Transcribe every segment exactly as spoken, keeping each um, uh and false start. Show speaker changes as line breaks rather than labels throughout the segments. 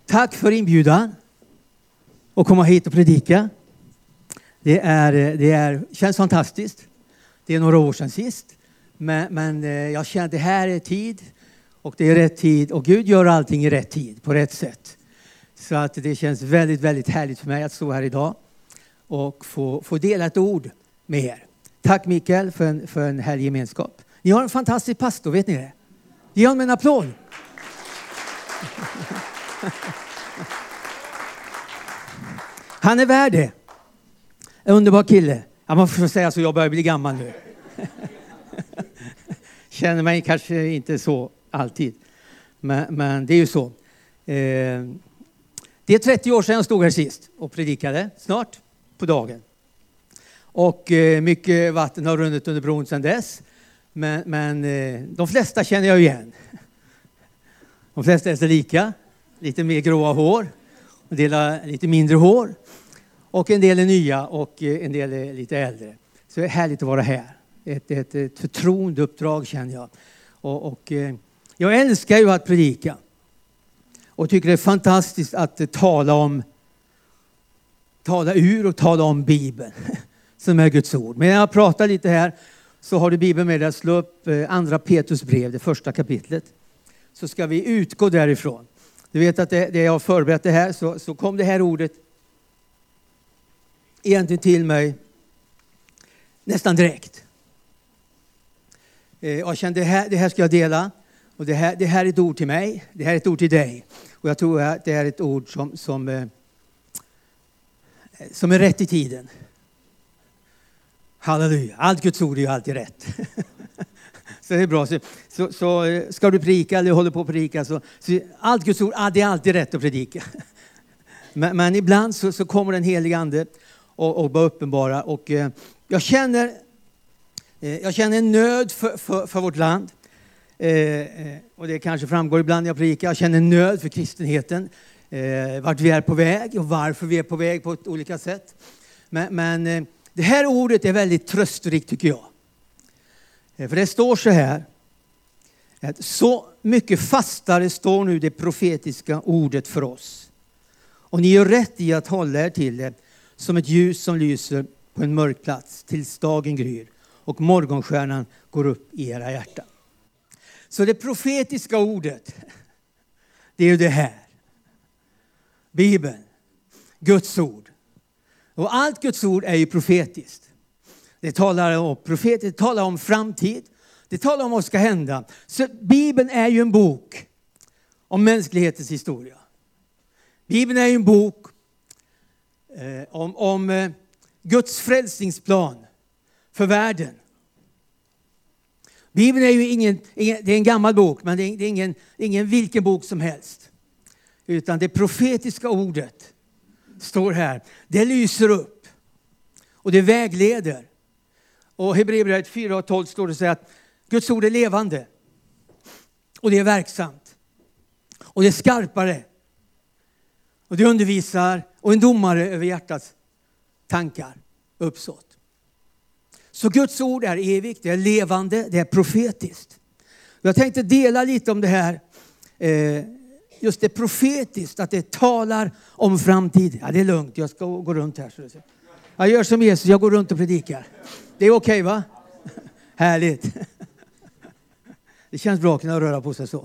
Tack för inbjudan att komma hit och predika. Det är, det är, känns fantastiskt. Det är några år sedan sist. Men, men jag känner att det här är tid. Och det är rätt tid. Och Gud gör allting i rätt tid. På rätt sätt. Så att det känns väldigt, väldigt härligt för mig att stå här idag. Och få, få dela ett ord med er. Tack Mikael för en, för en härlig gemenskap. Ni har en fantastisk pastor, vet ni det? Ge honom en applåd. Han är värd det. En underbar kille. Ja, man får säga så, jag börjar bli gammal nu. Känner mig kanske inte så alltid. Men, men det är ju så. Eh, det är trettio år sedan jag stod här sist och predikade. Snart på dagen. Och eh, mycket vatten har runnit under bron sedan dess. Men, men eh, de flesta känner jag igen. De flesta är så lika. Lite mer gråa hår. En del har lite mindre hår. Och en del är nya och en del är lite äldre. Så det är härligt att vara här. Ett, ett, ett förtroendeuppdrag känner jag. Och, och eh, jag älskar ju att predika. Och tycker det är fantastiskt att eh, tala om tala ur och tala om Bibeln. Som är Guds ord. Men när jag pratar lite här så har du Bibeln med dig att slå upp eh, andra Petrus brev, det första kapitlet. Så ska vi utgå därifrån. Du vet att det, det jag har förberett det här så, så kom det här ordet egentligen till mig nästan direkt. Eh, jag kände det här, det här ska jag dela. Och det här, det här är ett ord till mig. Det här är ett ord till dig. Och jag tror att det är ett ord som, som, eh, som är rätt i tiden. Halleluja. Allt Guds ord är ju alltid rätt. Så det är bra. Så, så, så ska du predika eller håller på att predika så, så allt Guds ord, ah, det är alltid rätt att predika. Men, men ibland så, så kommer den heliga ande och, och bara uppenbara. Och eh, jag känner eh, jag känner en nöd för, för, för vårt land. Eh, och det kanske framgår ibland när jag predikar. Jag känner en nöd för kristenheten. Eh, vart vi är på väg och varför vi är på väg på ett olika sätt. Men, men eh, det här ordet är väldigt trösterikt tycker jag. För det står så här. Att så mycket fastare står nu det profetiska ordet för oss. Och ni gör rätt i att hålla er till det som ett ljus som lyser på en mörk plats tills dagen gryr och morgonstjärnan går upp i era hjärtan. Så det profetiska ordet, det är ju det här. Bibeln, Guds ord. Och allt Guds ord är ju profetiskt. Det talar om profeter, det talar om framtid. Det talar om vad som ska hända. Så Bibeln är ju en bok om mänsklighetens historia. Bibeln är ju en bok eh, om, om eh, Guds frälsningsplan för världen. Bibeln är ju ingen, ingen det är en gammal bok, men det är, det är ingen, ingen vilken bok som helst. Utan det profetiska ordet står här. Det lyser upp och det vägleder. Och Hebreerbrevet fyra och tolv står det så att Guds ord är levande. Och det är verksamt. Och det är skarpare. Och det undervisar och en domare över hjärtats tankar, uppsåt. Så Guds ord är evigt, det är levande, det är profetiskt. Jag tänkte dela lite om det här. Just det profetiskt, att det talar om framtiden. Ja, det är lugnt, jag ska gå runt här. Så det jag gör som Jesus, jag går runt och predikar. Det är okej, va? Härligt. Det känns bra att kunna röra på sig så.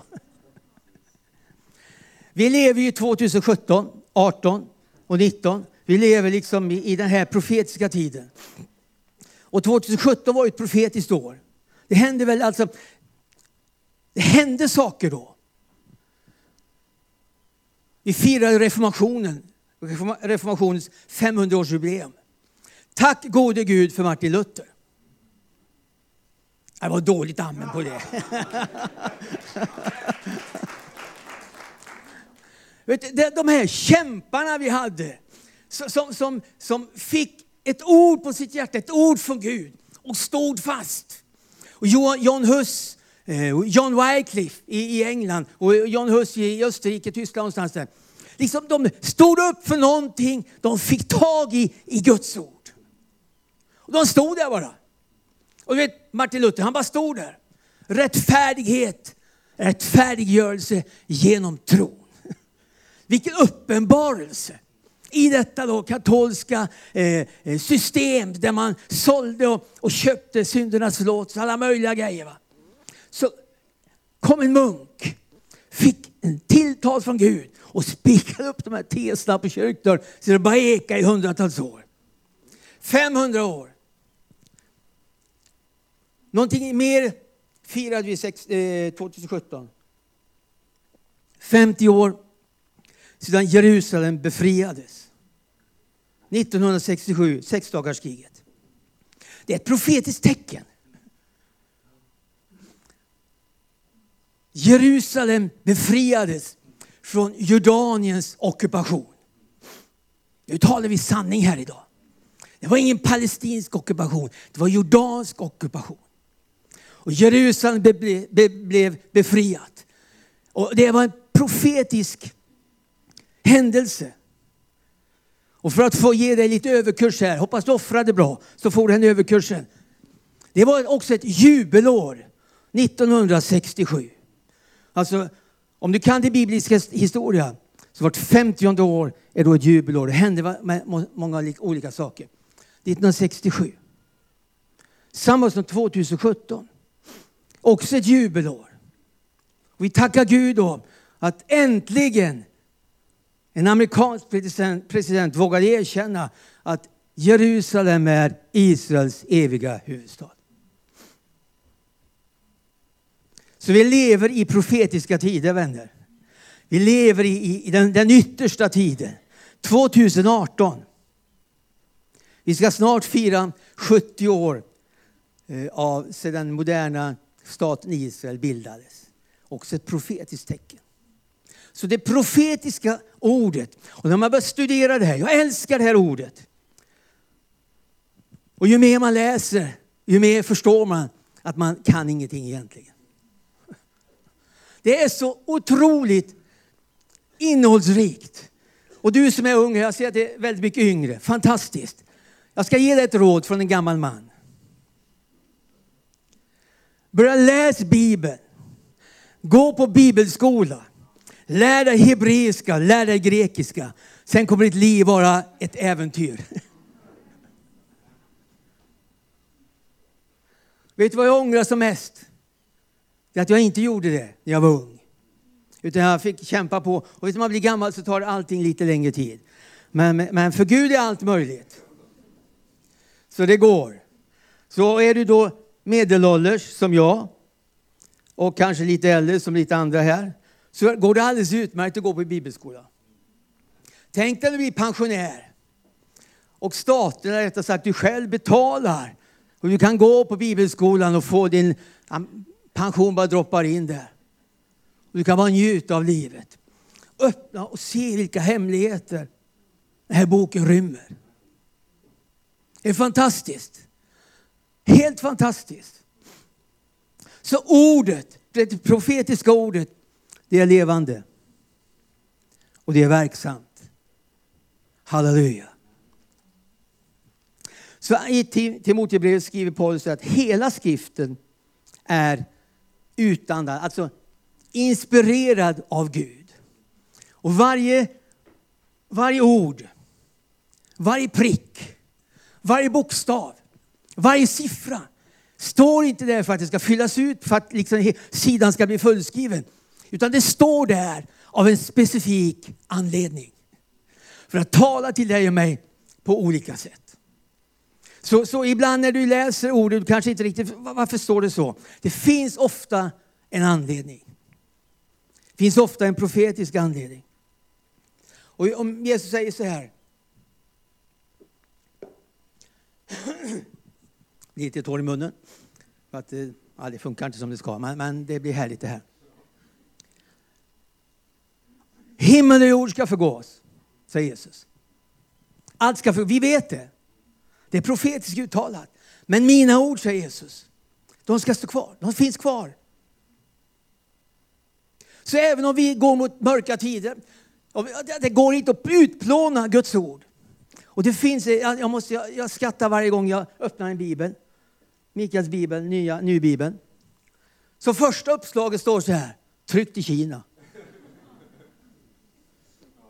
Vi lever ju tjugohundrasjutton, arton och nitton. Vi lever liksom i, i den här profetiska tiden. Och tjugohundrasjutton var ett profetiskt år. Det hände väl alltså... Det hände saker då. Vi firade reformationen. Reformationens femhundraårsjubileum. Tack gode Gud för Martin Luther. Det var dåligt amen på det. Vet du, de här kämparna vi hade. Som, som, som fick ett ord på sitt hjärta. Ett ord från Gud. Och stod fast. Och John Hus. John Wycliffe i, i England. Och John Hus i Österrike, Tyskland någonstans där. Liksom de stod upp för någonting. De fick tag i, i Guds ord. Och de stod där bara. Och du vet, Martin Luther, han bara stod där. Rättfärdighet, rättfärdiggörelse genom tron. Vilken uppenbarelse. I detta då katolska eh, system där man sålde och, och köpte syndernas förlåtelse, alla möjliga grejer. Va? Så kom en munk, fick en tilltal från Gud och spikade upp de här teserna på kyrkdörren så det bara ekade i hundratals år. femhundra år. Någonting mer firade vi sex, eh, tjugohundrasjutton. femtio år sedan Jerusalem befriades. nittonhundrasextiosju, sexdagarskriget. Det är ett profetiskt tecken. Jerusalem befriades från Jordaniens ockupation. Nu talar vi sanning här idag. Det var ingen palestinsk ockupation. Det var jordansk ockupation. Och Jerusalem be, be, blev befriat. Och det var en profetisk händelse. Och för att få ge dig lite överkurs här. Hoppas du offrade bra. Så får du den överkursen. Det var också ett jubelår. nittonhundrasextiosju. Alltså om du kan det bibliska historia. Så vart femtionde år är då ett jubelår. Det hände med många olika saker. nittonhundrasextiosju. Samma som tjugohundrasjutton. Också ett jubelår. Vi tackar Gud då att äntligen en amerikansk president, president vågade erkänna att Jerusalem är Israels eviga huvudstad. Så vi lever i profetiska tider, vänner. Vi lever i, i den, den yttersta tiden. tjugoarton. Vi ska snart fira sjuttio år eh, av sedan den moderna staten Israel bildades. Också ett profetiskt tecken. Så det profetiska ordet. Och när man börjar studera det här. Jag älskar det här ordet. Och ju mer man läser. Ju mer förstår man att man kan ingenting egentligen. Det är så otroligt innehållsrikt. Och du som är ung. Jag ser att det är väldigt mycket yngre. Fantastiskt. Jag ska ge dig ett råd från en gammal man. Börja läsa Bibeln. Gå på bibelskola. Lär dig hebreiska, lär dig grekiska. Sen kommer ditt liv vara ett äventyr. Vet du vad jag ångrar som mest? Det är att jag inte gjorde det när jag var ung. Utan jag fick kämpa på. Och vet du, när man blir gammal så tar allting lite längre tid. Men, men för Gud är allt möjligt. Så det går. Så är du då medelålders som jag. Och kanske lite äldre som lite andra här. Så går det alldeles utmärkt att gå på bibelskola. Tänk dig att du blir pensionär. Och staten, rättare sagt, du själv betalar. Och du kan gå på bibelskolan och få din pension bara droppar in där. Och du kan bara njuta av livet. Öppna och se vilka hemligheter den här boken rymmer. Det är fantastiskt. Helt fantastiskt. Så ordet, det profetiska ordet, det är levande. Och det är verksamt. Halleluja. Så i Timoteusbrevet skriver Paulus att hela skriften är utandad, alltså inspirerad av Gud. Och varje, varje ord, varje prick, varje bokstav, varje siffra står inte där för att det ska fyllas ut, för att liksom sidan ska bli fullskriven. Utan det står där av en specifik anledning. För att tala till dig och mig på olika sätt. Så, så ibland när du läser ordet, du kanske inte riktigt, varför står det så? Det finns ofta en anledning. Det finns ofta en profetisk anledning. Och om Jesus säger så här. Lite tår i munnen. För att ja, det funkar inte som det ska. Men, men det blir härligt det här. Himmel och jord ska förgås, säger Jesus. Allt ska förgås. Vi vet det. Det är profetiskt uttalat. Men mina ord, säger Jesus, de ska stå kvar. De finns kvar. Så även om vi går mot mörka tider, det går inte att utplåna Guds ord. Och det finns, jag, måste, jag, jag skrattar varje gång jag öppnar en bibel. Mikaels bibel, nya, ny bibeln. Så första uppslaget står så här, tryckt i Kina.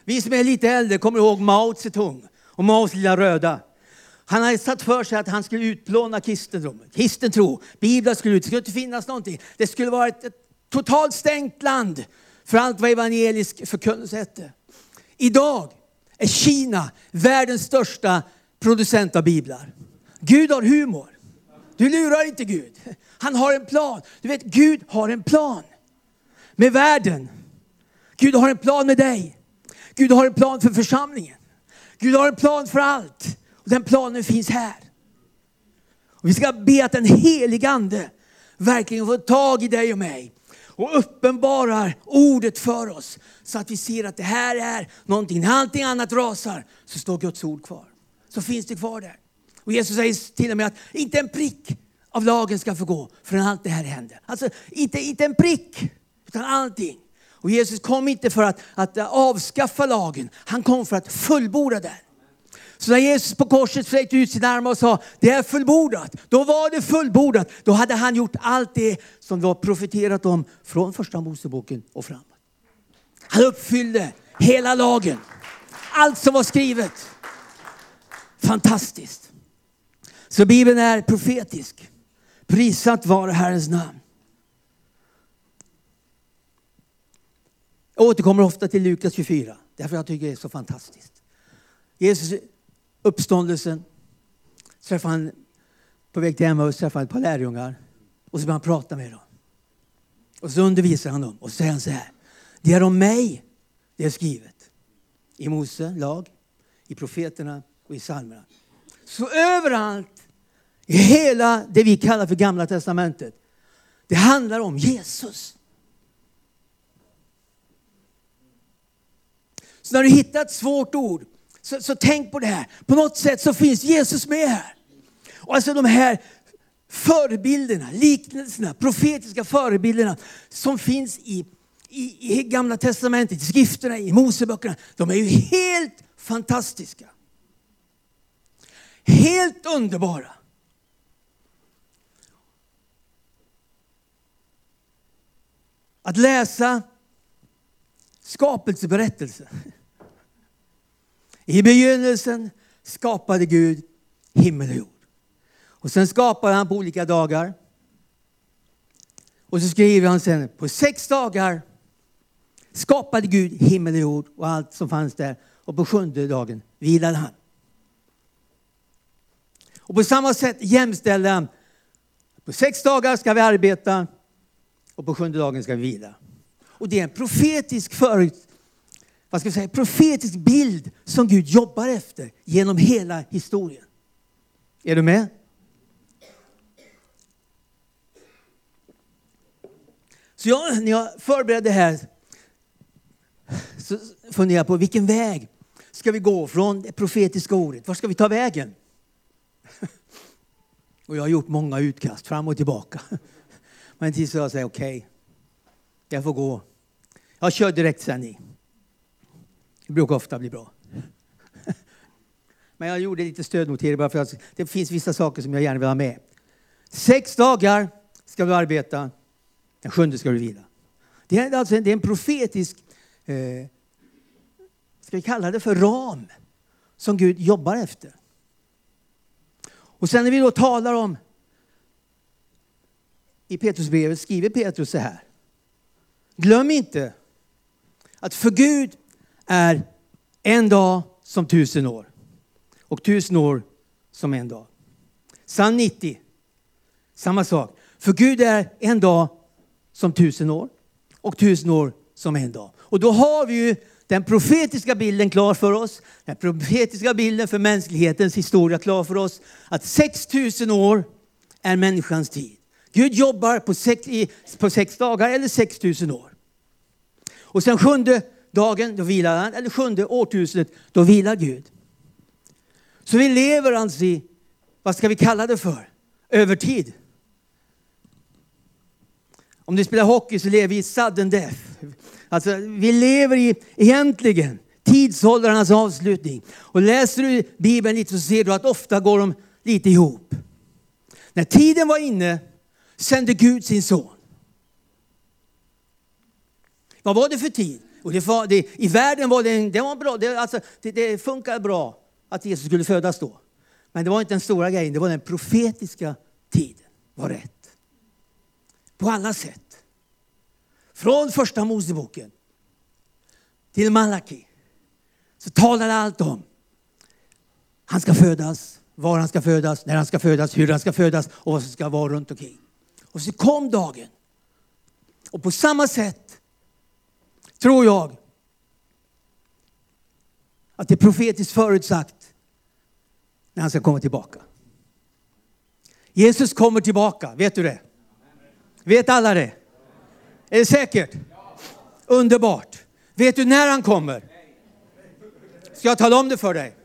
Vi som är lite äldre kommer ihåg Mao Zedong och Maos lilla röda. Han hade satt för sig att han skulle utplåna kristendomen. Kristen tro, Bibeln skulle ut, det skulle inte finnas någonting. Det skulle vara ett, ett totalt stängt land för allt vad evangelisk förkunnelse hette. Idag är Kina världens största producent av biblar. Gud har humor. Du lurar inte Gud. Han har en plan. Du vet, Gud har en plan med världen. Gud har en plan med dig. Gud har en plan för församlingen. Gud har en plan för allt. Och den planen finns här. Och vi ska be att den helige ande verkligen får tag i dig och mig. Och uppenbarar ordet för oss. Så att vi ser att det här är någonting. När allting annat rasar så står Guds ord kvar. Så finns det kvar där. Och Jesus säger till och med att inte en prick av lagen ska förgå förrän allt det här händer. Alltså inte, inte en prick utan allting. Och Jesus kom inte för att, att avskaffa lagen. Han kom för att fullborda den. Så när Jesus på korset sträckte ut sina armar och sa det är fullbordat. Då var det fullbordat. Då hade han gjort allt det som var profeterat om från första Moseboken och framåt. Han uppfyllde hela lagen. Allt som var skrivet. Fantastiskt. Så Bibeln är profetisk. Prisat vare Herrens namn. Jag återkommer ofta till Lukas tjugofyra. Därför jag tycker det är så fantastiskt. Jesus uppståndelsen. Träffar han på väg till Emmaus, träffar han ett par lärjungar. Och så börjar han prata med dem. Och så undervisar han dem. Och så säger han så här. Det är om mig det är skrivet. I Mose lag. I profeterna och i psalmerna. Så överallt i hela det vi kallar för Gamla testamentet. Det handlar om Jesus. Så när du hittar ett svårt ord. Så, så tänk på det här. På något sätt så finns Jesus med här. Och alltså de här förebilderna, liknelserna, profetiska förebilderna som finns i, i, i Gamla testamentet, i skrifterna, i Moseböckerna. De är ju helt fantastiska. Helt underbara. Att läsa skapelseberättelsen. I begynnelsen skapade Gud himmel och jord. Och sen skapade han på olika dagar. Och så skriver han sen på sex dagar skapade Gud himmel och jord och allt som fanns där. Och på sjunde dagen vilade han. Och på samma sätt jämställde han. På sex dagar ska vi arbeta och på sjunde dagen ska vi vila. Och det är en profetisk förut, vad ska jag säga, profetisk bild som Gud jobbar efter genom hela historien. Är du med? Så jag, när jag förberedde det här så funderade jag på vilken väg ska vi gå från det profetiska ordet. Var ska vi ta vägen? Och jag har gjort många utkast fram och tillbaka. Men till så jag säger okej, okay, jag får gå. Jag kör direktsändning. Det brukar ofta bli bra. Men jag gjorde lite stödnotering bara för att det finns vissa saker som jag gärna vill ha med. Sex dagar ska du arbeta. Den sjunde ska du vila. Det är alltså det är en profetisk, eh, ska vi kalla det för ram, som Gud jobbar efter. Och sen när vi då talar om, i Petrusbrevet skriver Petrus så här. Glöm inte att för Gud är en dag som tusen år. Och tusen år som en dag. Psalm nittio. Samma sak. För Gud är en dag som tusen år. Och tusen år som en dag. Och då har vi ju den profetiska bilden klar för oss. Den profetiska bilden för mänsklighetens historia klar för oss. Att sex tusen år är människans tid. Gud jobbar på sex, på sex dagar eller sex tusen år. Och sen sjunde dagen då vilar han. Eller sjunde årtusendet då vilar Gud. Så vi lever alltså i, vad ska vi kalla det för? Övertid. Om du spelar hockey så lever vi i sudden death. Alltså vi lever i egentligen tidsåldrarnas avslutning. Och läser du Bibeln lite så ser du att ofta går de lite ihop. När tiden var inne sände Gud sin son. Vad var det för tid? Och det var, det, i världen var det, det var bra, det, alltså, det, det funkar bra att Jesus skulle födas då. Men det var inte den stora grejen, det var den profetiska tiden var rätt. På alla sätt. Från första Moseboken till Malaki så talar allt om han ska födas, var han ska födas, när han ska födas, hur han ska födas och vad som ska vara runt omkring. Och så kom dagen. Och på samma sätt tror jag att det är profetiskt förutsagt när han ska komma tillbaka. Jesus kommer tillbaka, vet du det? Vet alla det? Är det säkert? Underbart. Vet du när han kommer? Ska jag tala om det för dig?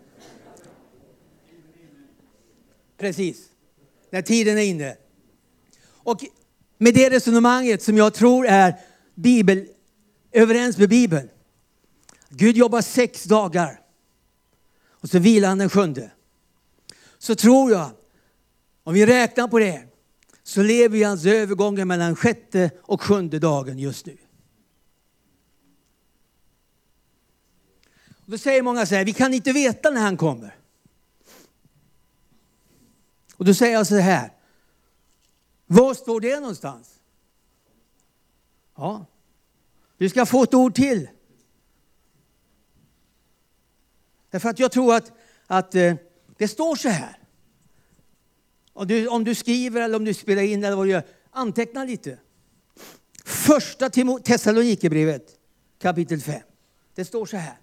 Precis. När tiden är inne. Och med det resonemanget som jag tror är Bibel, överens med Bibeln. Gud jobbar sex dagar. Och så vilar han den sjunde. Så tror jag, om vi räknar på det, så lever vi alltså övergången mellan sjätte och sjunde dagen just nu. Och då säger många så här, vi kan inte veta när han kommer. Och då säger jag så här, var står det någonstans? Ja, du ska få ett ord till. Därför att jag tror att, att eh, det står så här. Om du, om du skriver eller om du spelar in eller vad du gör, anteckna lite. Första Thessalonikerbrevet, kapitel fem. Det står så här.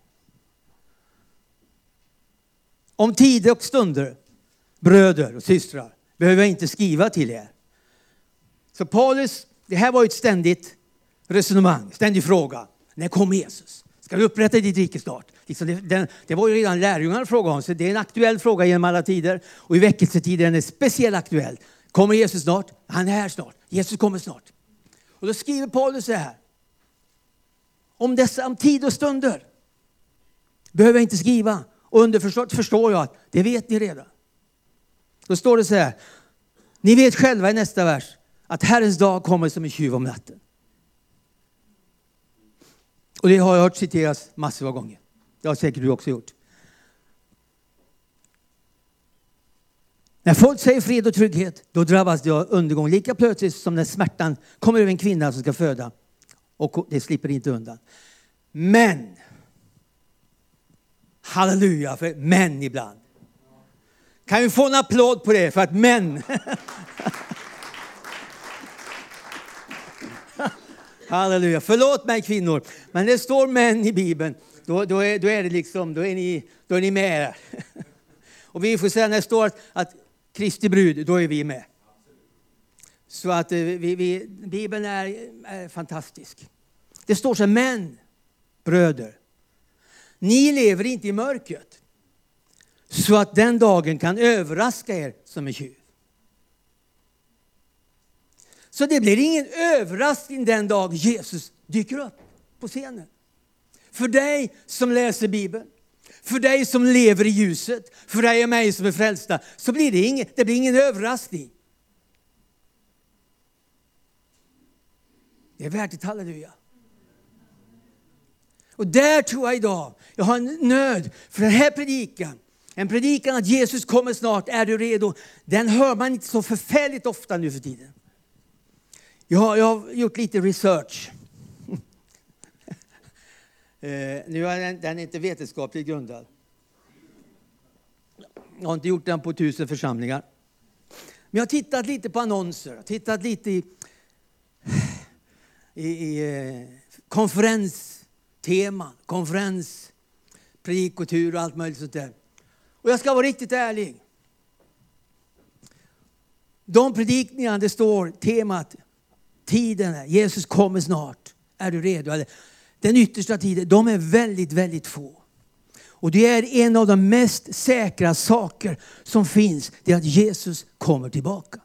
Om tider och stunder, bröder och systrar, behöver jag inte skriva till er. Så Paulus, det här var ju ett ständigt resonemang, ständig fråga. När kommer Jesus? Ska du upprätta ditt rike snart? Liksom det, den, det var ju redan lärjungarna frågade om, så det är en aktuell fråga genom alla tider. Och i väckelsetiden är den speciellt aktuell. Kommer Jesus snart? Han är här snart. Jesus kommer snart. Och då skriver Paulus så här. Om dessa om tid och stunder behöver jag inte skriva. Och underförstått förstår jag att det vet ni redan. Då står det så här. Ni vet själva i nästa vers att Herrens dag kommer som en tjuv om natten. Och det har jag hört citeras massor av gånger. Det har säkert du också gjort. När folk säger fred och trygghet, då drabbas det av undergång lika plötsligt som när smärtan kommer över en kvinna som ska föda. Och det slipper inte undan. Men, halleluja för män ibland. Kan vi få en applåd på det för att män... Halleluja. Förlåt mig kvinnor. Men det står män i Bibeln. Då, då, är, då är det liksom, då är ni, då är ni med. Och vi får säga när det står att, att Kristi brud, då är vi med. Så att vi, vi, Bibeln är, är fantastisk. Det står så här, män, bröder. Ni lever inte i mörkret. Så att den dagen kan överraska er som en tjuv. Så det blir ingen överraskning den dag Jesus dyker upp på scenen. För dig som läser Bibeln, för dig som lever i ljuset, för dig och mig som är frälsta, så blir det ingen, det blir ingen överraskning. Det är värt ett halleluja. Och där tror jag idag, jag har en nöd för den här predikan. En predikan att Jesus kommer snart, är du redo? Den hör man inte så förfärligt ofta nu för tiden. Jag har, jag har gjort lite research. eh, nu är den, den är inte vetenskapligt grundad. Jag har inte gjort den på tusen församlingar. Men jag har tittat lite på annonser. Jag har tittat lite i, i, i eh, konferensteman, konferens, predikotur och allt möjligt sånt där. Och jag ska vara riktigt ärlig. De predikningarna, det står temat tiden är, Jesus kommer snart. Är du redo? Eller, den yttersta tiden, de är väldigt, väldigt få. Och det är en av de mest säkra saker som finns. Det är att Jesus kommer tillbaka.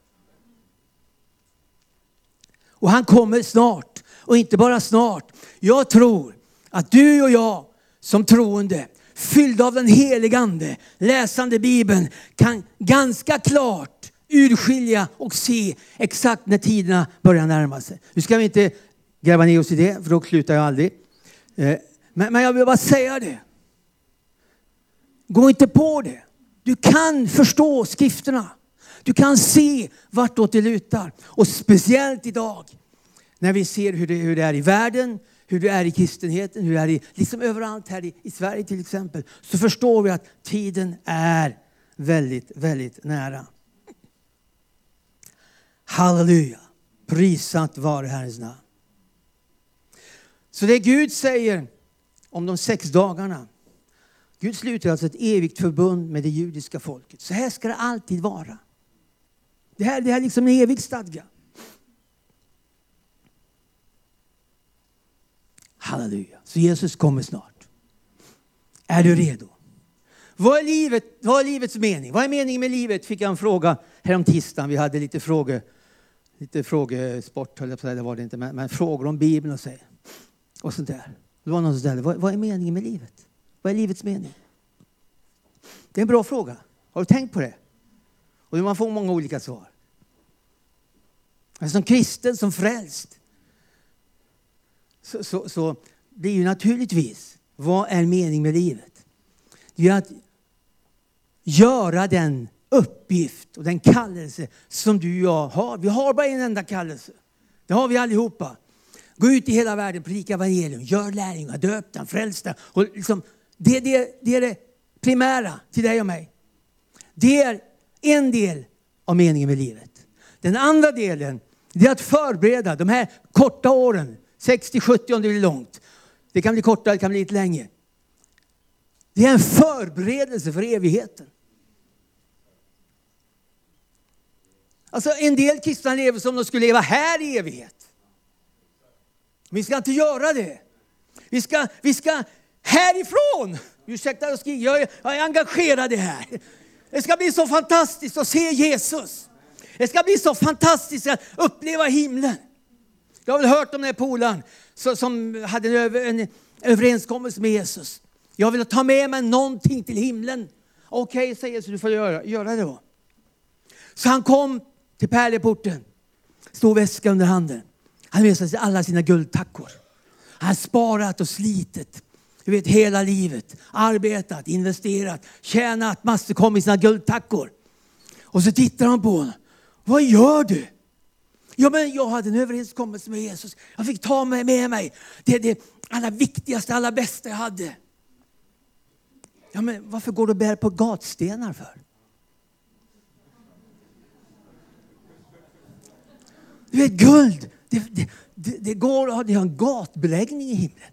Och han kommer snart. Och inte bara snart. Jag tror att du och jag som troende, fylld av den helige ande, läsande Bibeln, kan ganska klart urskilja och se exakt när tiderna börjar närma sig. Nu ska vi inte gräva ner oss i det, för då slutar jag aldrig. Men, men jag vill bara säga det. Gå inte på det. Du kan förstå skrifterna. Du kan se vartåt det lutar. Och speciellt idag. När vi ser hur det, hur det är i världen. Hur det är i kristenheten. Hur det är i, liksom överallt här i, i Sverige till exempel. Så förstår vi att tiden är väldigt, väldigt nära. Halleluja. Prisat vare Herrens namn. Så det Gud säger om de sex dagarna. Gud sluter alltså ett evigt förbund med det judiska folket. Så här ska det alltid vara. Det här, det här är liksom en evig stadga. Halleluja. Så Jesus kommer snart. Är du redo? Vad är livet? Vad är livets mening? Vad är meningen med livet? Fick jag en fråga här om tisdagen. Vi hade lite frågor. Lite frågesport, höll jag på att säga, det var det inte. Men, men frågor om Bibeln och så. Och sånt där. Det var någon som ställde, vad, vad är meningen med livet? Vad är livets mening? Det är en bra fråga. Har du tänkt på det? Och man får många olika svar. Men som kristen, som frälst. Så, så, så det är ju naturligtvis, vad är meningen med livet? Det är att göra den uppgift och den kallelse som du och jag har. Vi har bara en enda kallelse. Det har vi allihopa. Gå ut i hela världen, predika evangelium, gör lärjungar, döp dem, fräls dem. Och liksom, det, det, det är det primära till dig och mig. Det är en del av meningen med livet. Den andra delen, det är att förbereda de här korta åren. sextio sjuttio om det blir långt. Det kan bli kortare, det kan bli lite längre. Det är en förberedelse för evigheten. Alltså en del kristna lever som de skulle leva här i evighet. Vi ska inte göra det. Vi ska, vi ska härifrån. Ursäkta jag skriver, jag är, jag är engagerad i det här. Det ska bli så fantastiskt att se Jesus. Det ska bli så fantastiskt att uppleva himlen. Jag har väl hört om den här polaren som hade en, över, en överenskommelse med Jesus. Jag vill ta med mig någonting till himlen. Okej, säger Jesus, du får göra, göra det då. Så han kom till pärleporten. Stod väska under handen. Han med sig alla sina guldtackor. Han har sparat och slitit. Du vet, hela livet. Arbetat, investerat, tjänat, massor kom i sina guldtackor. Och så tittar han på honom. Vad gör du? Ja, men jag hade en överenskommelse med Jesus. Jag fick ta mig med mig det, det allra viktigaste, allra bästa jag hade. Ja, men varför går du och bär på gatstenar för? Du vet, guld. Det, det, det, det går att ha en gatbeläggning i himlen.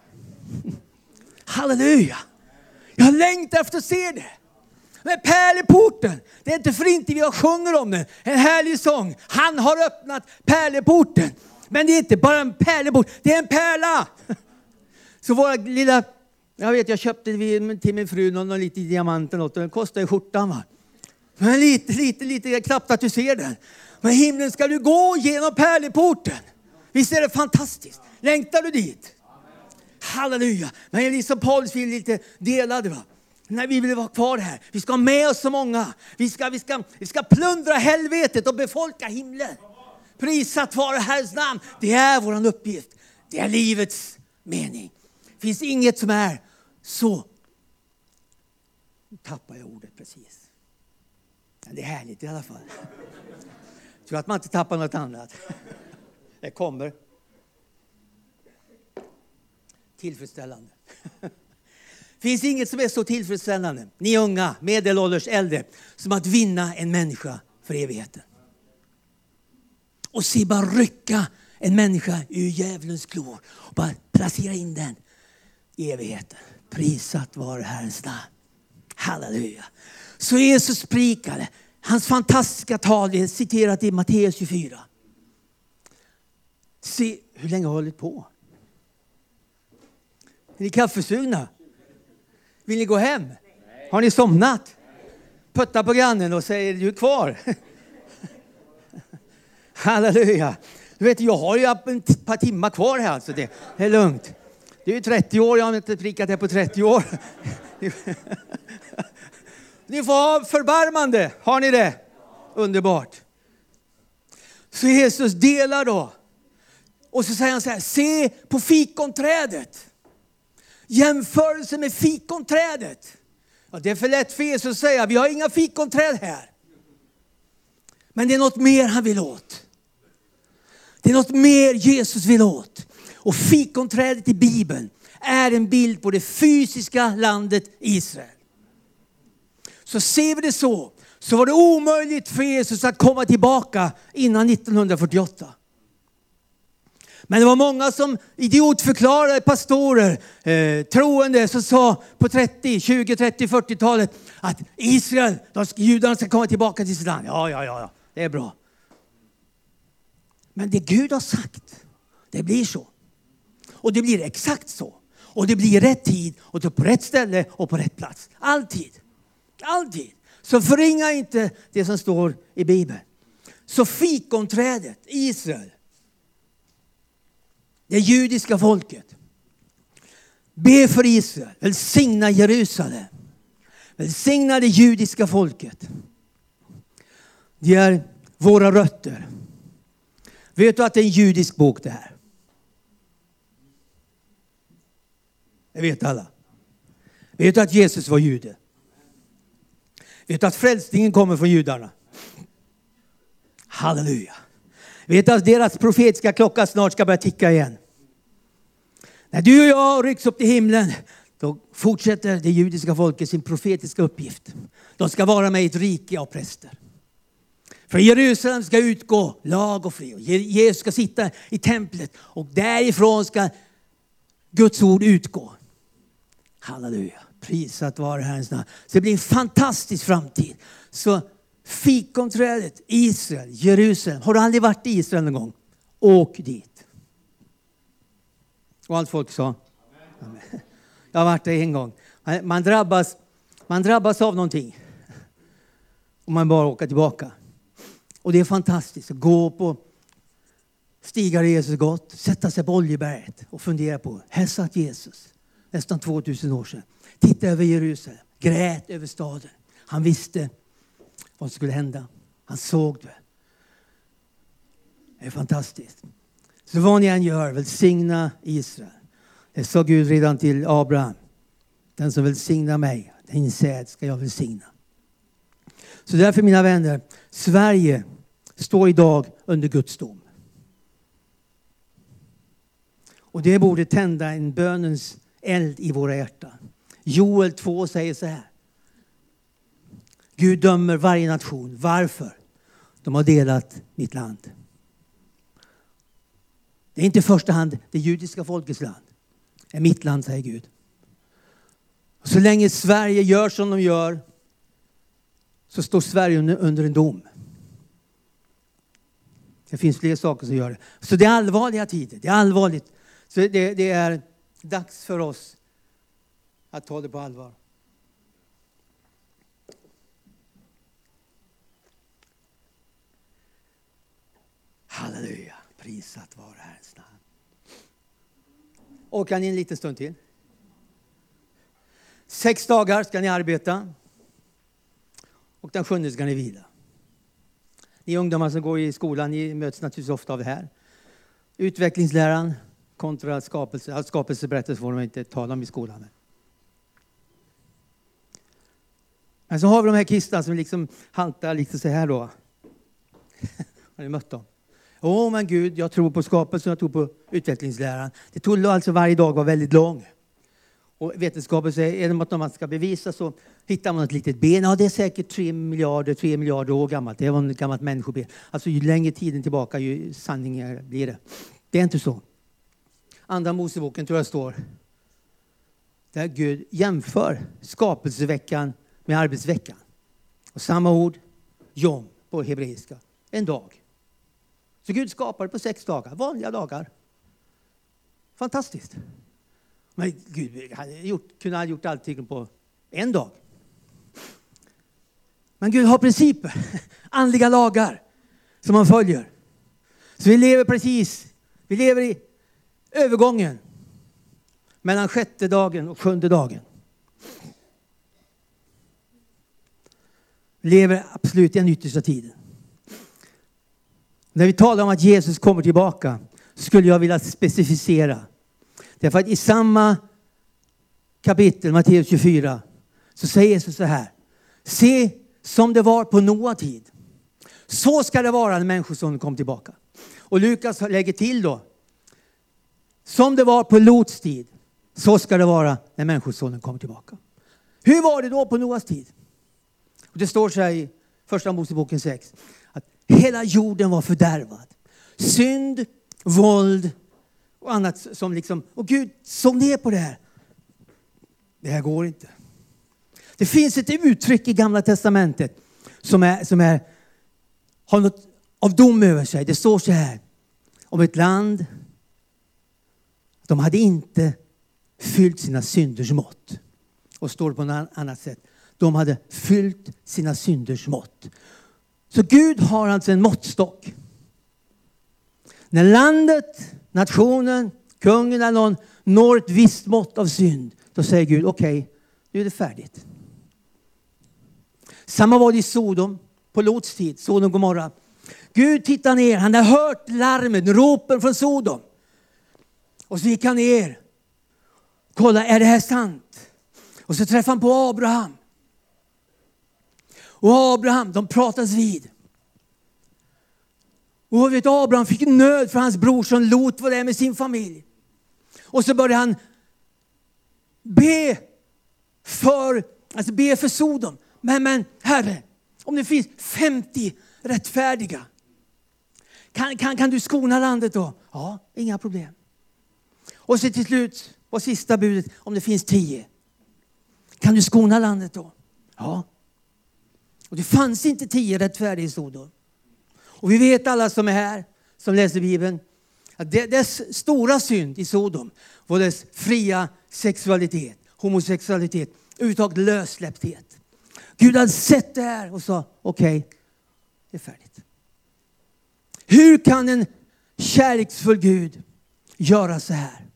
Halleluja. Jag längtar efter att se det. Men pärleporten, det är inte för inte vi har sjunger om den. En härlig sång. Han har öppnat pärleporten. Men det är inte bara en pärleport, det är en pärla. Så våra lilla, jag vet jag köpte till min fru någon, någon lite diamanten och den kostar i skjortan, va. Men lite, lite, lite, knappt att du ser den. Men himlen ska du gå genom pärleporten. Visst är det fantastiskt? Längtar du dit? Halleluja. Men vi som Paulus vill lite delade, va. Nej, vi vill vara kvar här. Vi ska ha med oss så många. Vi ska, vi ska, vi ska plundra helvetet och befolka himlen. Prisat vare Herrens namn. Det är vår uppgift. Det är livets mening. Det finns inget som är så. Nu tappar jag ordet precis. Men det är härligt i alla fall. Jag tror att man inte tappar något annat. Det kommer. Tillfredsställande. Det finns inget som är så tillfredsställande, ni unga, medelålders, äldre, som att vinna en människa för evigheten. Och se bara rycka en människa ur djävulens klor och bara placera in den i evigheten. Prisat vare Herrens namn. Halleluja. Så Jesus prikade. Hans fantastiska tal är citerat i Matteus tjugofyra. Se hur länge har hållit på. Är ni kaffesugna? Vill ni gå hem? Har ni somnat? Putta på grannen och säger du är kvar. Halleluja. Du vet, jag har ju ett par timmar kvar här, alltså det är lugnt. Det är ju trettio år, jag har inte prikat det på trettio år. Ni får ha förbarmande, har ni det? Underbart. Så Jesus delar då. Och så säger han så här, se på fikonträdet. Jämförelse med fikonträdet. Ja, det är för lätt för Jesus att säga, vi har inga fikonträd här. Men det är något mer han vill åt. Det är något mer Jesus vill åt. Och fikonträdet i Bibeln är en bild på det fysiska landet Israel. Så ser vi det så, så var det omöjligt för Jesus att komma tillbaka innan nittonhundrafyrtioåtta. Men det var många som idiotförklarade, pastorer, eh, troende som sa på trettio, tjugo, trettio, fyrtiotalet att Israel, de, judarna ska komma tillbaka till sitt land. Ja, ja, ja, ja, det är bra. Men det Gud har sagt, det blir så. Och det blir exakt så. Och det blir rätt tid och det på rätt ställe och på rätt plats. Alltid. Alltid. Så förringa inte det som står i Bibeln. Så fikonträdet, Israel, det judiska folket. Be för Israel. Välsigna Jerusalem. Välsigna det judiska folket. Det är våra rötter. Vet du att det är en judisk bok det här? Det vet alla. Vet du att Jesus var jude? Vet du att frälsningen kommer från judarna? Halleluja. Vet du att deras profetiska klocka snart ska börja ticka igen? När du och jag rycks upp till himlen, då fortsätter det judiska folket sin profetiska uppgift. De ska vara med i ett rike av präster. För Jerusalem ska utgå lag och fred. Jesus ska sitta i templet och därifrån ska Guds ord utgå. Halleluja. Prisat vare Herrens namn. Så det blir en fantastisk framtid. Så fikonträdet, Israel, Jerusalem. Har du aldrig varit i Israel någon gång? Åk dit. Och allt folk sa. Amen. Jag har varit där en gång. Man drabbas, man drabbas av någonting. Och man bara åker tillbaka. Och det är fantastiskt att gå på stigar Jesus gott. Sätta sig på Oljeberget och fundera på. Här satt Jesus. Nästan tvåtusen år sedan. Titta över Jerusalem. Grät över staden. Han visste vad som skulle hända. Han såg det. Det är fantastiskt. Så vad ni än gör, välsigna Israel. Det sa Gud redan till Abraham. Den som välsignar mig, din säd ska jag välsigna. Så därför mina vänner, Sverige står idag under Guds dom. Och det borde tända en bönens eld i våra hjärtan. Joel två säger så här. Gud dömer varje nation. Varför? De har delat mitt land. Det är inte i första hand det judiska folkets land. Det är mitt land, säger Gud. Och så länge Sverige gör som de gör, så står Sverige under, under en dom. Det finns fler saker som gör det. Så det är allvarliga tider. Det är allvarligt. Så det, det är dags för oss att ta det på allvar. Halleluja. Prisat vare Herrens namn. Orkar ni en liten stund till? Sex dagar ska ni arbeta. Och den sjunde ska ni vila. Ni ungdomar som går i skolan, ni möts naturligtvis ofta av det här. Utvecklingsläran kontra skapelse. All skapelseberättelse får de inte tala om i skolan. Men så har vi de här kristna som liksom haltar lite så här då. Har ni mött dem? Åh men Gud, jag tror på skapelsen, jag tror på utvecklingsläran. Det tog alltså varje dag var väldigt lång. Och vetenskapen säger, är det något man ska bevisa så hittar man ett litet ben. Ja, det är säkert tre miljarder, tre miljarder år gammalt. Det var ett gammalt människoben. Alltså ju längre tiden tillbaka, ju sanningar blir det. Det är inte så. Andra Moseboken tror jag står. Där Gud jämför skapelseveckan med arbetsveckan. Och samma ord, jom på hebreiska. En dag. Så Gud skapade på sex dagar. Vanliga dagar. Fantastiskt. Men Gud hade gjort, kunde ha gjort allting på en dag. Men Gud har principer. Andliga lagar. Som man följer. Så vi lever precis. Vi lever i övergången. Mellan sjätte dagen och sjunde dagen. Vi lever absolut i den yttersta tiden. När vi talar om att Jesus kommer tillbaka skulle jag vilja specificera. Därför att i samma kapitel, Matteus tjugofyra, så säger Jesus så här. Se som det var på Noa tid. Så ska det vara när människosonen kom tillbaka. Och Lukas lägger till då. Som det var på Lots tid. Så ska det vara när människosonen kom tillbaka. Hur var det då på Noas tid? Och det står så här i första Moseboken sex. Att hela jorden var fördärvad. Synd, våld och annat som liksom. Och Gud såg ner på det här. Det här går inte. Det finns ett uttryck i Gamla testamentet som är, som är har något av dom över sig. Det står så här om ett land. De hade inte fyllt sina synders mått. Och står på något annat sätt. De hade fyllt sina synders mått. Så Gud har alltså en måttstock. När landet, nationen, kungen eller någon når ett visst mått av synd. Då säger Gud, okej, okay, nu är det färdigt. Samma var det i Sodom, på Lots tid, Sodom och Gomorra. Gud tittar ner, han har hört larmen, ropen från Sodom. Och så gick han ner. Kolla, är det här sant? Och så träffade han på Abraham. Och Abraham, de pratas vid. Och vet Abraham fick nöd för hans bror som Lot var där med sin familj. Och så började han be för, alltså be för Sodom. Men, men Herre, om det finns femtio rättfärdiga. Kan, kan, kan du skona landet då? Ja, inga problem. Och så till slut, på sista budet, om det finns tio. Kan du skona landet då? Ja. Och det fanns inte tio rättfärdiga i Sodom. Och vi vet alla som är här, som läser Bibeln, att dess stora synd i Sodom var dess fria sexualitet, homosexualitet, uttaget lössläppthet. Gud hade sett det här och sa, okej, okay, det är färdigt. Hur kan en kärleksfull Gud göra så här?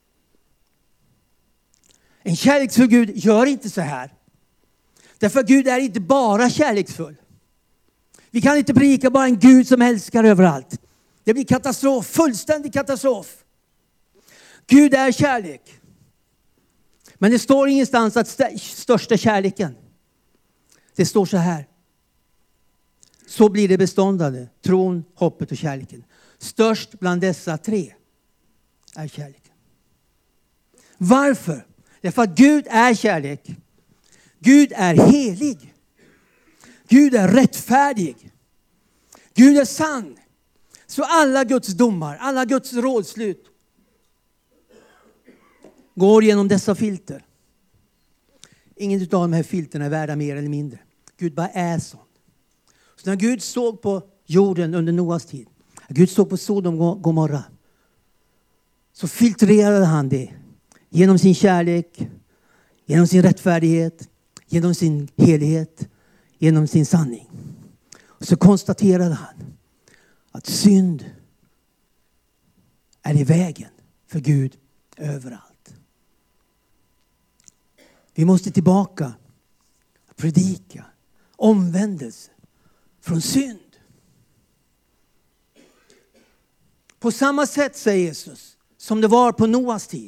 En kärleksfull Gud gör inte så här. Därför att Gud är inte bara kärleksfull. Vi kan inte predika bara en Gud som älskar överallt. Det blir katastrof, fullständig katastrof. Gud är kärlek. Men det står ingenstans att st- största kärleken. Det står så här. Så blir det beståndande. Tron, hoppet och kärleken. Störst bland dessa tre är kärleken. Varför? Därför att Gud är kärlek. Gud är helig. Gud är rättfärdig. Gud är sann. Så alla Guds domar, alla Guds rådslut går genom dessa filter. Ingen av de här filterna är värda mer eller mindre. Gud bara är sån. Så när Gud såg på jorden under Noas tid, Gud såg på Sodom och Gomorra, så filtrerade han det genom sin kärlek, genom sin rättfärdighet, genom sin helighet, genom sin sanning. Och så konstaterade han att synd är i vägen för Gud överallt. Vi måste tillbaka och predika omvändelse från synd. På samma sätt, säger Jesus, som det var på Noas tid.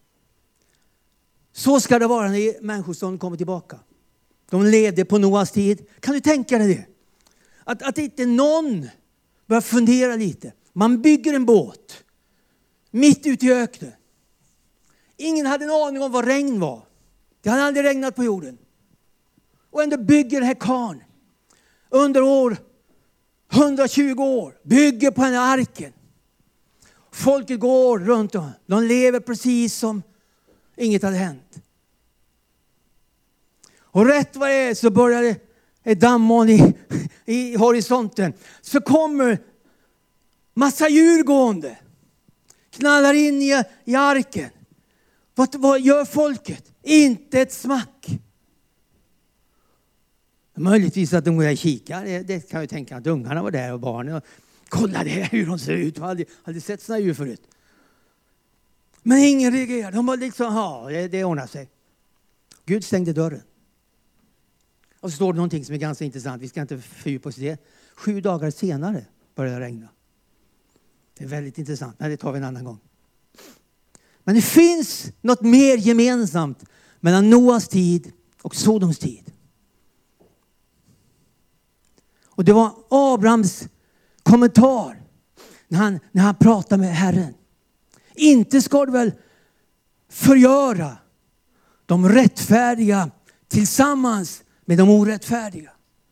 Så ska det vara när människosonen kommer tillbaka. De levde på Noas tid. Kan du tänka dig det? Att, att inte någon börjar fundera lite. Man bygger en båt mitt ute i öknen. Ingen hade en aning om vad regn var. Det hade aldrig regnat på jorden. Och ändå bygger den här karn under år hundratjugo år. Bygger på den här arken. Folket går runt om. De lever precis som inget hade hänt. Och rätt vad det är så börjar det ett dammoln i, i horisonten. Så kommer massa djur gående. Knallar in i, i arken. Vad, vad gör folket? Inte ett smack. Möjligtvis att de går och kikar. Det, det kan jag tänka att ungarna var där och barnen. Kolla det här, hur de ser ut. Jag hade aldrig sett såna djur förut. Men ingen reagerar. De var liksom, ja, det, det ordnar sig. Gud stängde dörren. Och så står det någonting som är ganska intressant. Vi ska inte fördjupa oss i det. Sju dagar senare började det regna. Det är väldigt intressant. Men det tar vi en annan gång. Men det finns något mer gemensamt mellan Noas tid och Sodoms tid. Och det var Abrahams kommentar när han, när han pratade med Herren. Inte ska du väl förgöra de rättfärdiga tillsammans med de orättfärdiga.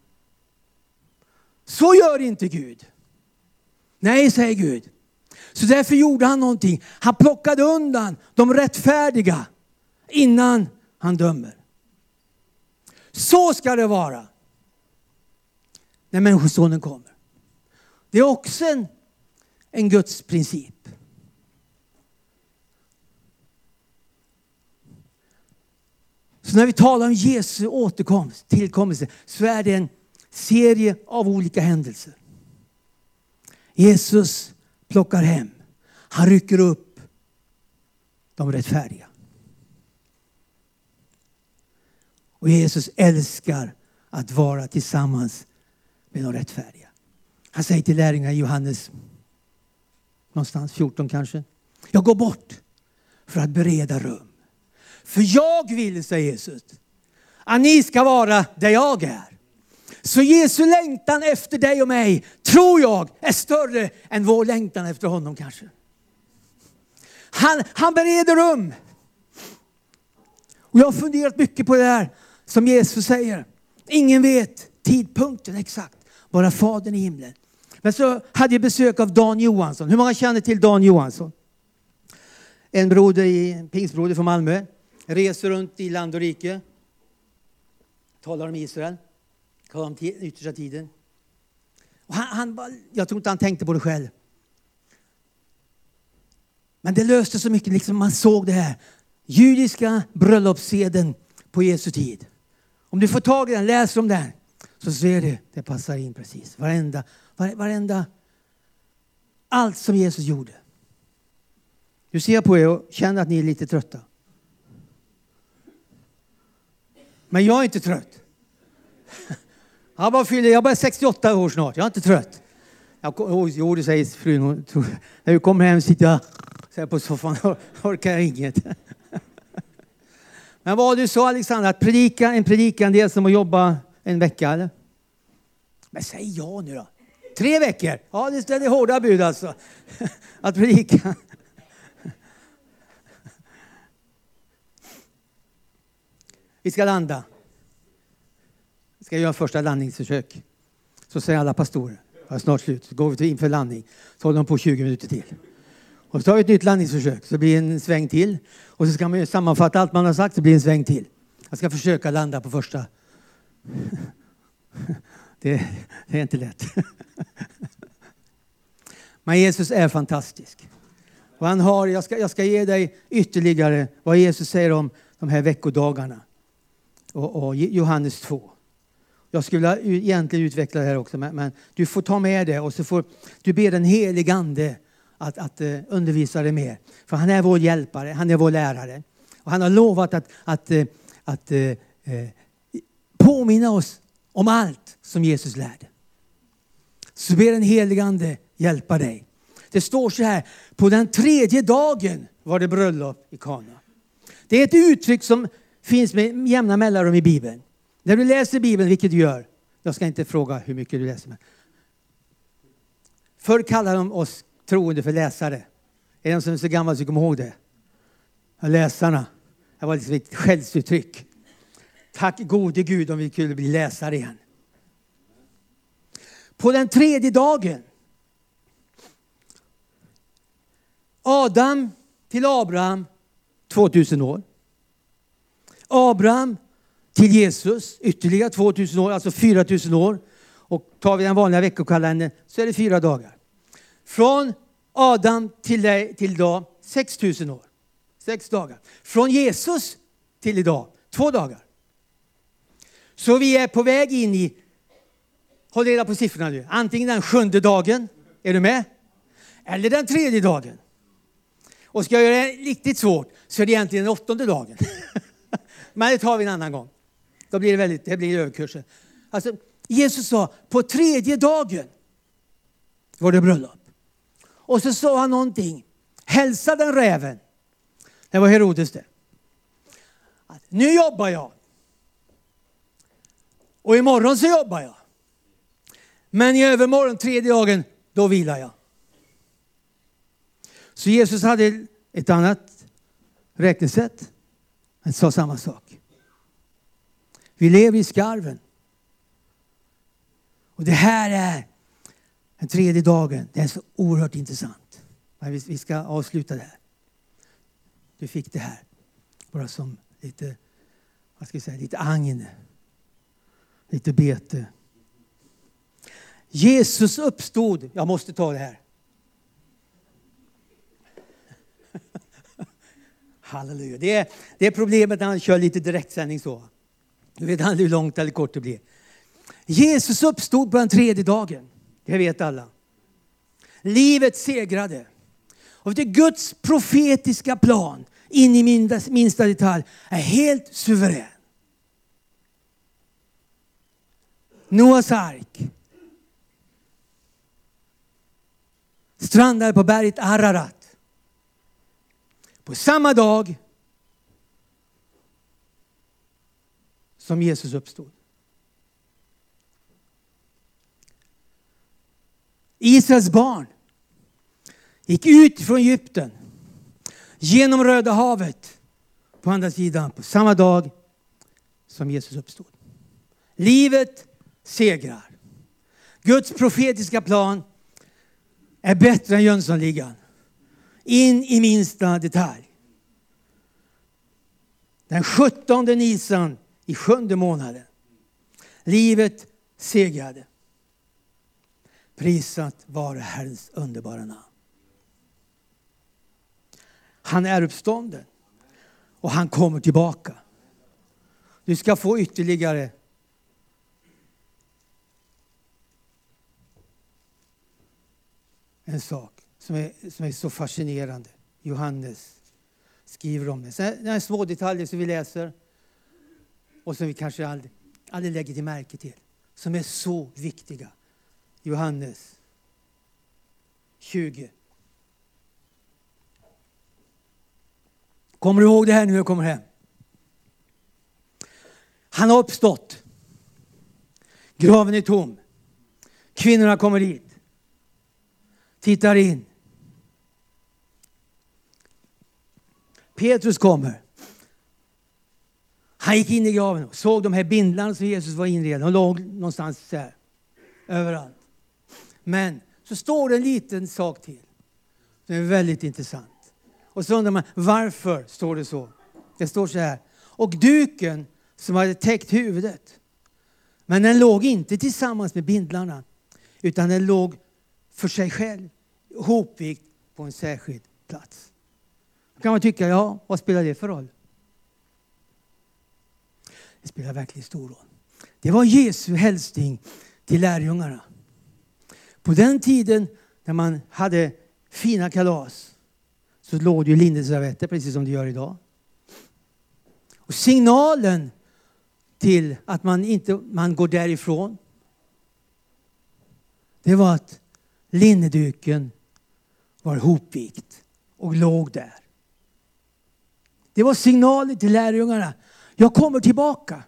Så gör inte Gud. Nej, säger Gud. Så därför gjorde han någonting. Han plockade undan de rättfärdiga innan han dömer. Så ska det vara när människosonen kommer. Det är också en, en Guds princip. Så när vi talar om Jesu återkomst, tillkommelse, så är det en serie av olika händelser. Jesus plockar hem. Han rycker upp de rättfärdiga. Och Jesus älskar att vara tillsammans med de rättfärdiga. Han säger till lärjungarna i Johannes någonstans fjorton kanske. Jag går bort för att bereda rum. För jag vill, säger Jesus, att ni ska vara där jag är. Så Jesu längtan efter dig och mig, tror jag, är större än vår längtan efter honom kanske. Han, han bereder rum. Och jag har funderat mycket på det här som Jesus säger. Ingen vet tidpunkten exakt, bara Fadern i himlen. Men så hade jag besök av Dan Johansson. Hur många känner till Dan Johansson? En broder, en pingsbroder från Malmö. Reser runt i land och rike. Talar om Israel. Talar om yttersta tiden. Och han, han, jag tror inte han tänkte på det själv. Men det löste så mycket. Liksom man såg det här. Judiska bröllopsseden på Jesu tid. Om du får tag i den, läser om den. Så ser du, det passar in precis. Varenda, varenda, allt som Jesus gjorde. Nu ser jag på er och känner att ni är lite trötta. Men jag är inte trött. Jag bara fyller, jag bara sextioåtta år snart. Jag är inte trött. Jag, oh, jo, det säger frun. När vi kommer hem sitter jag så här på soffan och orkar jag inget. Men vad du sa, Alexander, att predika en predikan, det är som att jobba en vecka, eller? Men säg ja nu då. Tre veckor. Ja, det är hårda bud alltså. Att predika. Vi ska landa. Vi ska göra första landningsförsök. Så säger alla pastorer. Det är snart slut. Så går vi in för landning. Så håller de på tjugo minuter till. Och så tar vi ett nytt landningsförsök. Så blir det en sväng till. Och så ska man ju sammanfatta allt man har sagt. Så blir det en sväng till. Jag ska försöka landa på första. Det, det är inte lätt. Men Jesus är fantastisk. Och han har, jag ska, jag ska ge dig ytterligare vad Jesus säger om de här veckodagarna. Och, och Johannes två. Jag skulle egentligen utveckla det här också. Men, men du får ta med det. Och så får du be den helige ande att, att uh, undervisa dig mer. För han är vår hjälpare. Han är vår lärare. Och han har lovat att, att, uh, att uh, uh, påminna oss om allt som Jesus lärde. Så ber den helige ande hjälpa dig. Det står så här. På den tredje dagen var det bröllop i Kana. Det är ett uttryck som finns med jämna mellanrum i Bibeln. När du läser Bibeln, vilket du gör. Jag ska inte fråga hur mycket du läser. Men förr kallade de oss troende för läsare. Är det någon som är så gammal så kommer ihåg det? Läsarna. Det var liksom ett skällsuttryck. Tack gode Gud om vi kunde bli läsare igen. På den tredje dagen. Adam till Abraham tvåtusen år. Abraham till Jesus ytterligare tvåtusen år, alltså fyratusen år. Och tar vi den vanliga veckokalendern så är det fyra dagar. Från Adam till, till idag sextusen år. Sex dagar. Från Jesus till idag två dagar. Så vi är på väg in i, håll reda på siffrorna nu, antingen den sjunde dagen, är du med? Eller den tredje dagen. Och ska jag göra det riktigt svårt så är det egentligen den åttonde dagen. Men det tar vi en annan gång. Då blir det väldigt, det blir överkurser. Alltså, Jesus sa, på tredje dagen var det bröllop. Och så sa han någonting. Hälsa den räven. Det var Herodes det. att nu jobbar jag. Och imorgon så jobbar jag. Men i övermorgon, tredje dagen, då vilar jag. Så Jesus hade ett annat räknesätt. Han sa samma sak. Vi lever i skarven. Och det här är den tredje dagen. Det är så oerhört intressant. Men vi ska avsluta det här. Du fick det här. Bara som lite, vad ska jag säga, lite agn. Lite bete. Jesus uppstod. Jag måste ta det här. Halleluja. Det är, det är problemet när han kör lite direktsändning så. Du vet aldrig hur långt eller kort det blir. Jesus uppstod på den tredje dagen. Det vet alla. Livet segrade. Och det Guds profetiska plan in i minsta, minsta detalj är helt suverän. Noas ark strandade på berget Ararat. På samma dag som Jesus uppstod. Israels barn gick ut från Egypten genom Röda havet på andra sidan på samma dag som Jesus uppstod. Livet segrar. Guds profetiska plan är bättre än Jönssonligan. In i minsta detalj. Den sjuttonde Nisan i sjunde månaden. Livet segrade. Prisat vare Herrens underbara namn. Han är uppstånden. Och han kommer tillbaka. Du ska få ytterligare en sak som är, som är så fascinerande. Johannes skriver om det. Så här, det här är små detaljer som vi läser. Och som vi kanske aldrig, aldrig lägger till märke till. Som är så viktiga. Johannes tjugo. Kommer du ihåg det här nu när jag kommer hem? Han har uppstått. Graven är tom. Kvinnorna kommer dit. Tittar in. Petrus kommer. Han gick in i graven och såg de här bindlarna som Jesus var inreden. De låg någonstans så här. Överallt. Men så står det en liten sak till. Det är väldigt intressant. Och så undrar man, varför står det så? Det står så här. Och duken som hade täckt huvudet. Men den låg inte tillsammans med bindlarna. Utan den låg för sig själv. Hopvikt på en särskild plats. Då kan man tycka, ja, vad spelar det för roll? Det spelar verkligen stor roll. Det var Jesu hälsning till lärjungarna. På den tiden när man hade fina kalas så låg det ju linneservetter precis som det gör idag. Och signalen till att man inte man går därifrån, det var att linneduken var hopvikt och låg där. Det var signalen till lärjungarna. Jag kommer tillbaka.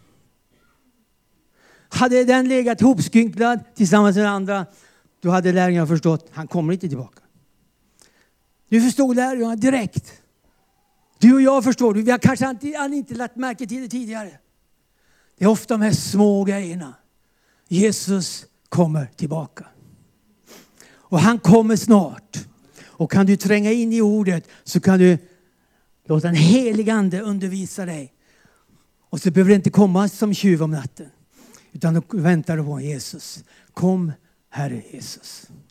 Hade den legat hopskynklad tillsammans med andra, då hade lärjungarna förstått, han kommer inte tillbaka. Nu förstod lärjungarna direkt. Du och jag förstår, vi har kanske inte, inte lagt märke till det tidigare. Det är ofta de här små grejerna. Jesus kommer tillbaka. Och han kommer snart. Och kan du tränga in i ordet så kan du låta en helig ande undervisa dig. Och så behöver det inte komma som tjuv om natten. Utan då väntar du på Jesus. Kom, Herre Jesus.